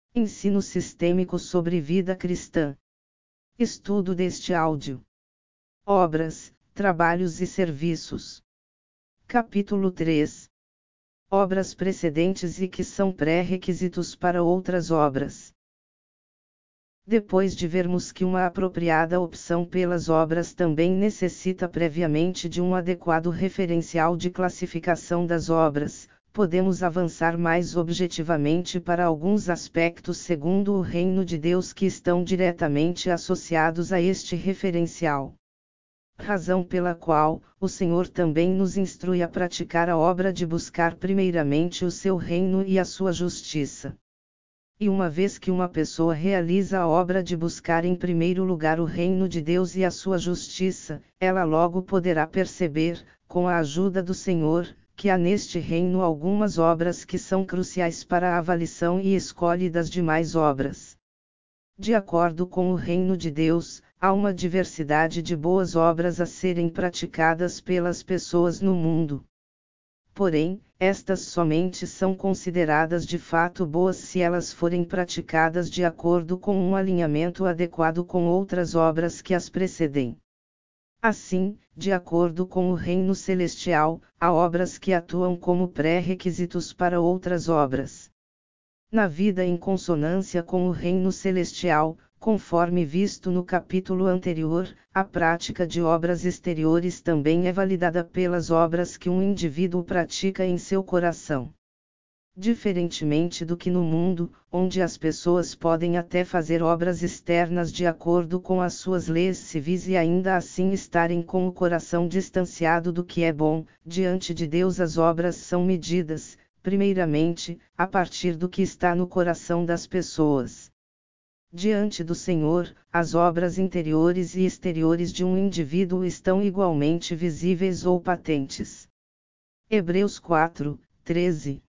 Ensino sistêmico sobre vida cristã. Estudo deste áudio. Obras, trabalhos e serviços. Capítulo 3. Obras precedentes e que são pré-requisitos para outras obras. Depois de vermos que uma apropriada opção pelas obras também necessita previamente de um adequado referencial de classificação das obras, podemos avançar mais objetivamente para alguns aspectos segundo o reino de Deus que estão diretamente associados a este referencial. Razão pela qual, o Senhor também nos instrui a praticar a obra de buscar primeiramente o seu reino e a sua justiça. E uma vez que uma pessoa realiza a obra de buscar em primeiro lugar o reino de Deus e a sua justiça, ela logo poderá perceber, com a ajuda do Senhor, que há neste reino algumas obras que são cruciais para a avaliação e escolha das demais obras. De acordo com o reino de Deus, há uma diversidade de boas obras a serem praticadas pelas pessoas no mundo. Porém, estas somente são consideradas de fato boas se elas forem praticadas de acordo com um alinhamento adequado com outras obras que as precedem. Assim, de acordo com o reino celestial, há obras que atuam como pré-requisitos para outras obras. Na vida em consonância com o reino celestial, conforme visto no capítulo anterior, a prática de obras exteriores também é validada pelas obras que um indivíduo pratica em seu coração. Diferentemente do que no mundo, onde as pessoas podem até fazer obras externas de acordo com as suas leis civis e ainda assim estarem com o coração distanciado do que é bom, diante de Deus as obras são medidas, primeiramente, a partir do que está no coração das pessoas. Diante do Senhor, as obras interiores e exteriores de um indivíduo estão igualmente visíveis ou patentes. Hebreus 4, 13.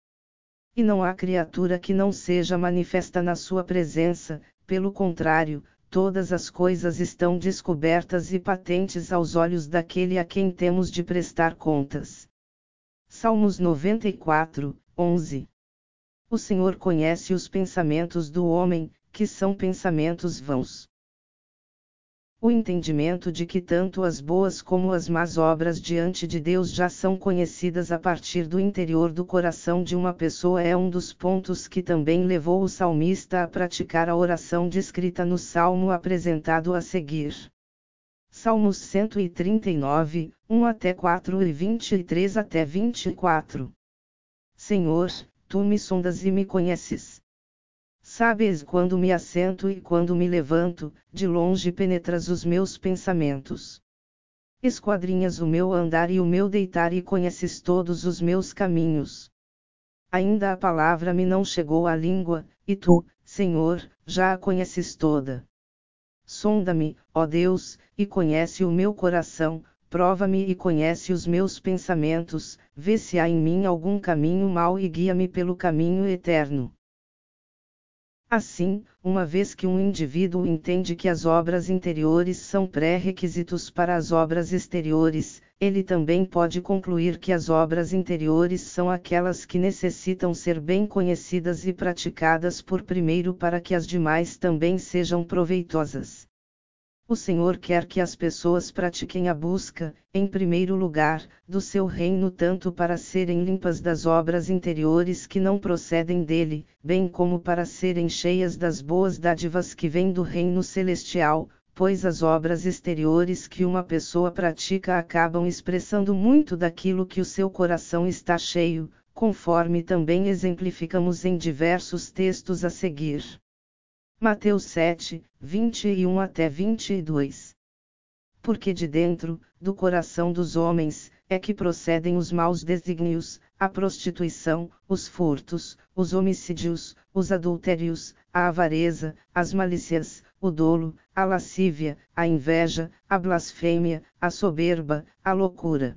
E não há criatura que não seja manifesta na sua presença, pelo contrário, todas as coisas estão descobertas e patentes aos olhos daquele a quem temos de prestar contas. Salmos 94, 11. O Senhor conhece os pensamentos do homem, que são pensamentos vãos. O entendimento de que tanto as boas como as más obras diante de Deus já são conhecidas a partir do interior do coração de uma pessoa é um dos pontos que também levou o salmista a praticar a oração descrita no salmo apresentado a seguir. Salmos 139, 1 até 4 e 23 até 24. Senhor, tu me sondas e me conheces. Sabes quando me assento e quando me levanto, de longe penetras os meus pensamentos. Esquadrinhas o meu andar e o meu deitar e conheces todos os meus caminhos. Ainda a palavra me não chegou à língua, e tu, Senhor, já a conheces toda. Sonda-me, ó Deus, e conhece o meu coração, prova-me e conhece os meus pensamentos, vê se há em mim algum caminho mau e guia-me pelo caminho eterno. Assim, uma vez que um indivíduo entende que as obras interiores são pré-requisitos para as obras exteriores, ele também pode concluir que as obras interiores são aquelas que necessitam ser bem conhecidas e praticadas por primeiro para que as demais também sejam proveitosas. O Senhor quer que as pessoas pratiquem a busca, em primeiro lugar, do seu reino tanto para serem limpas das obras interiores que não procedem dele, bem como para serem cheias das boas dádivas que vêm do reino celestial, pois as obras exteriores que uma pessoa pratica acabam expressando muito daquilo que o seu coração está cheio, conforme também exemplificamos em diversos textos a seguir. Mateus 7, 21 até 22. Porque de dentro, do coração dos homens, é que procedem os maus desígnios, a prostituição, os furtos, os homicídios, os adultérios, a avareza, as malícias, o dolo, a lascívia, a inveja, a blasfêmia, a soberba, a loucura.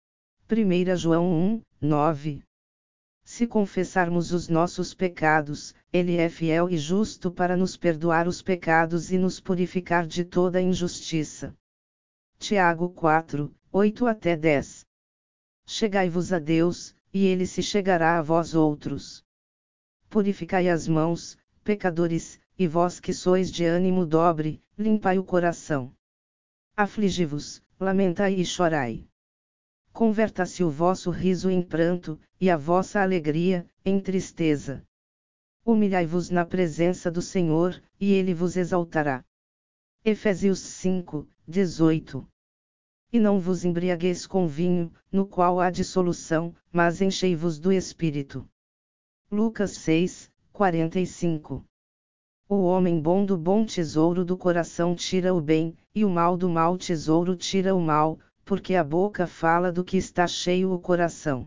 1 João 1, 9. Se confessarmos os nossos pecados, Ele é fiel e justo para nos perdoar os pecados e nos purificar de toda injustiça. Tiago 4, 8 até 10. Chegai-vos a Deus, e Ele se chegará a vós outros. Purificai as mãos, pecadores, e vós que sois de ânimo dobre, limpai o coração. Afligi-vos, lamentai e chorai. Converta-se o vosso riso em pranto, e a vossa alegria, em tristeza. Humilhai-vos na presença do Senhor, e Ele vos exaltará. Efésios 5, 18. E não vos embriagueis com vinho, no qual há dissolução, mas enchei-vos do Espírito. Lucas 6, 45. O homem bom do bom tesouro do coração tira o bem, e o mal do mau tesouro tira o mal, porque a boca fala do que está cheio o coração.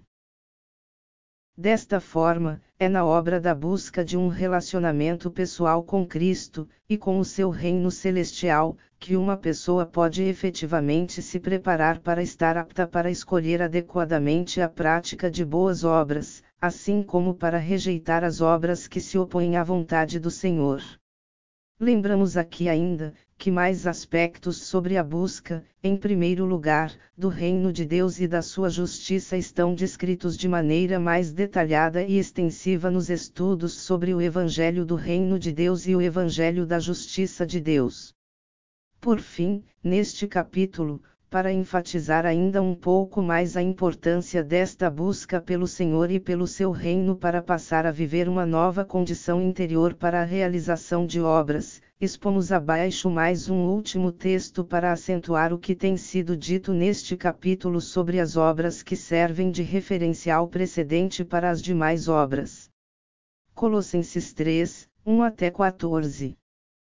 Desta forma, é na obra da busca de um relacionamento pessoal com Cristo, e com o seu reino celestial, que uma pessoa pode efetivamente se preparar para estar apta para escolher adequadamente a prática de boas obras, assim como para rejeitar as obras que se opõem à vontade do Senhor. Lembramos aqui ainda, que mais aspectos sobre a busca, em primeiro lugar, do reino de Deus e da sua justiça estão descritos de maneira mais detalhada e extensiva nos estudos sobre o Evangelho do Reino de Deus e o Evangelho da Justiça de Deus. Por fim, neste capítulo, para enfatizar ainda um pouco mais a importância desta busca pelo Senhor e pelo seu reino para passar a viver uma nova condição interior para a realização de obras, expomos abaixo mais um último texto para acentuar o que tem sido dito neste capítulo sobre as obras que servem de referencial precedente para as demais obras. Colossenses 3, 1-14.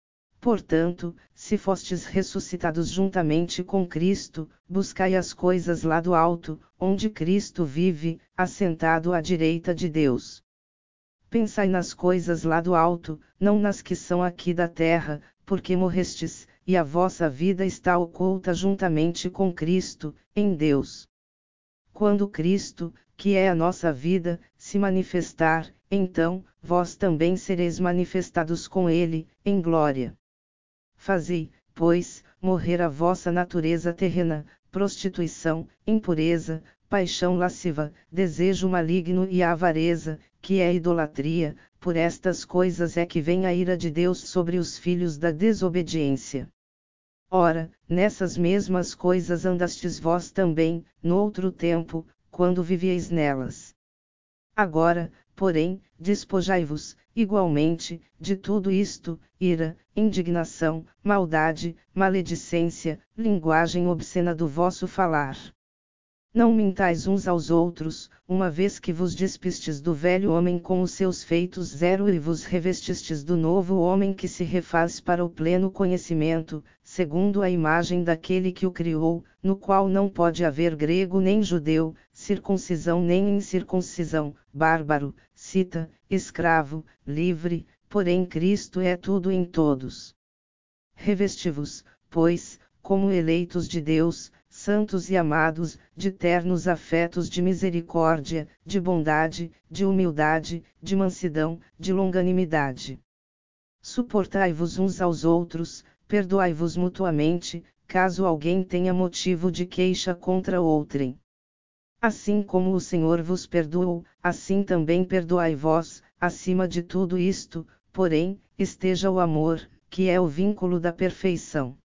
Portanto, se fostes ressuscitados juntamente com Cristo, buscai as coisas lá do alto, onde Cristo vive, assentado à direita de Deus. Pensai nas coisas lá do alto, não nas que são aqui da terra, porque morrestes, e a vossa vida está oculta juntamente com Cristo, em Deus. Quando Cristo, que é a nossa vida, se manifestar, então, vós também sereis manifestados com Ele, em glória. Fazei, pois, morrer a vossa natureza terrena, prostituição, impureza, paixão lasciva, desejo maligno e a avareza, que é idolatria, por estas coisas é que vem a ira de Deus sobre os filhos da desobediência. Ora, nessas mesmas coisas andastes vós também, no outro tempo, quando vivieis nelas. Agora, porém, despojai-vos, igualmente, de tudo isto: ira, indignação, maldade, maledicência, linguagem obscena do vosso falar. Não mintais uns aos outros, uma vez que vos despistes do velho homem com os seus feitos e vos revestistes do novo homem que se refaz para o pleno conhecimento, segundo a imagem daquele que o criou, no qual não pode haver grego nem judeu, circuncisão nem incircuncisão, bárbaro, cita, escravo, livre, porém Cristo é tudo em todos. Revesti-vos, pois, como eleitos de Deus, santos e amados, de ternos afetos de misericórdia, de bondade, de humildade, de mansidão, de longanimidade. Suportai-vos uns aos outros, perdoai-vos mutuamente, caso alguém tenha motivo de queixa contra outrem. Assim como o Senhor vos perdoou, assim também perdoai vós. Acima de tudo isto, porém, esteja o amor, que é o vínculo da perfeição.